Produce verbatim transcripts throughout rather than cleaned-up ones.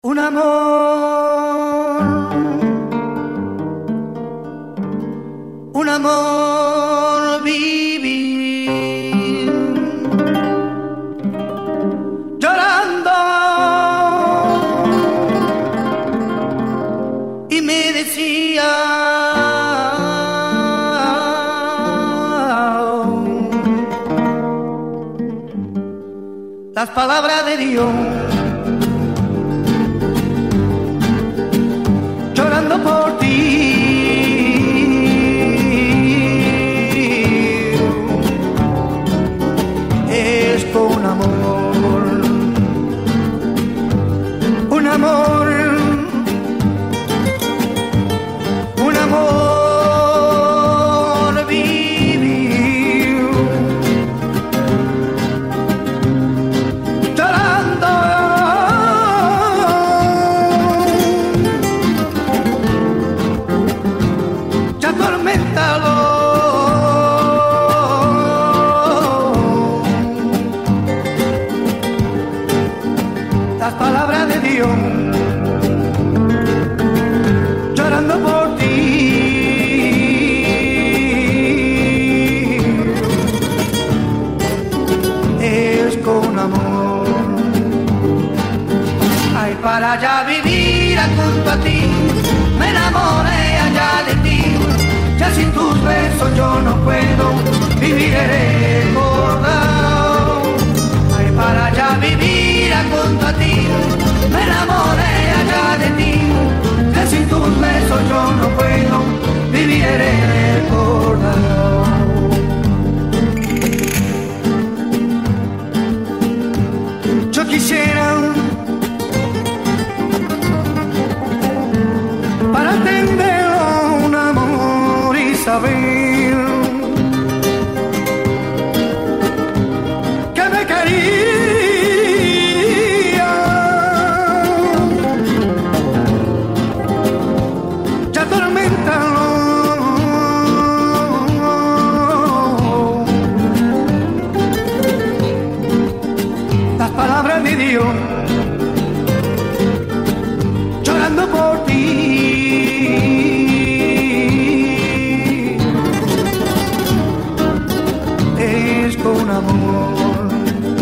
Un amor, un amor vivir llorando y me decía las palabras de Dios. Por ti es con amor, un amor, un amor vivir llorando. Atorméntalo, las palabras de Dios llorando por ti es con amor. Ay, para allá vivir junto a ti, me enamoré allá de ti. Ya sin tus besos yo no puedo vivir recordado. Ay, para allá vivir junto a ti, me enamoré allá de ti. Ya sin tus besos yo no puedo vivir recordado. Yo quisiera para atender un amor y saber que me quería. Ya atorméntalo, las palabras de Dios llorando por ti es con amor.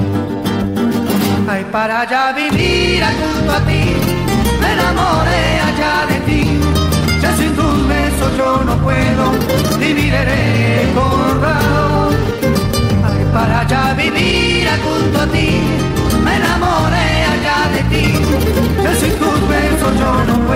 Ay, para allá vivir junto a ti, me enamoré allá de ti. Ya sin tus besos yo no puedo vivir recordado. Ay, para allá vivir junto a ti, me enamoré allá de ti. Ya sin tus besos yo no puedo